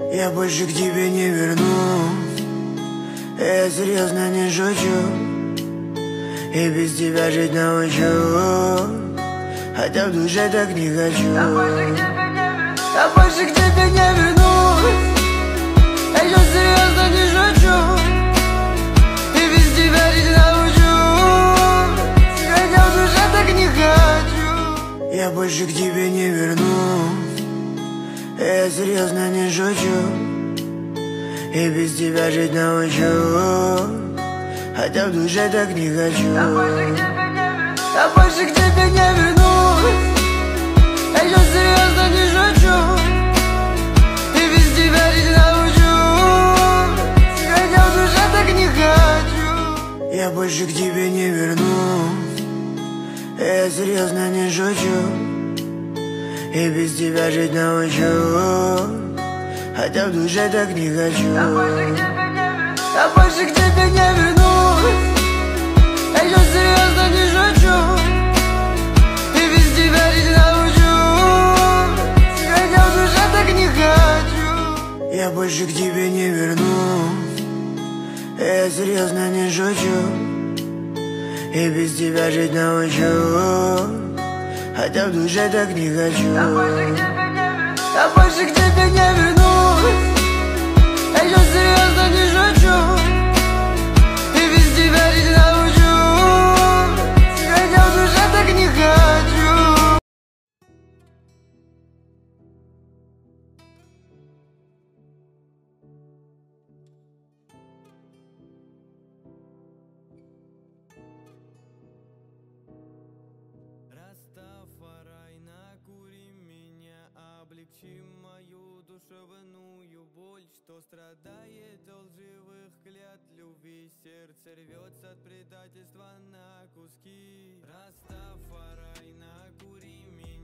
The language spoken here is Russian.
Я больше к тебе не вернусь, я серьезно не шучу. И без тебя жить научу, хотя в душе так не хочу. Я больше к тебе не вернусь, я сейчас серьезно не шучу. И без тебя жить научу, хотя в душе так не хочу. Я больше к тебе не вернусь, я серьезно не шучу. И без тебя жить научу, хотя в душе так не хочу. Я больше к тебе не вернусь, я сейчас серьезно не шучу. И без тебя жить научу, хотя в душе так не хочу. Я больше к тебе не вернусь, я серьезно не шучу. И без тебя жить научу, хотя в душе так не хочу. Я больше к тебе не вернусь, я сейчас серьезно не шучу. И без тебя жить научу, хотя в душе так не хочу. Я больше к тебе не вернусь, я серьезно не шучу. И без тебя жить научу, хотя в душе так не хочу. Я больше к тебе не вернусь, я сейчас серьезно не шучу. И без тебя жить научу, хотя в душе так не хочу. Растафарай, накури меня, облегчи мою душевную боль, что страдает от лживых клятв любви. Сердце рвется от предательства на куски. Растафарай, накури меня.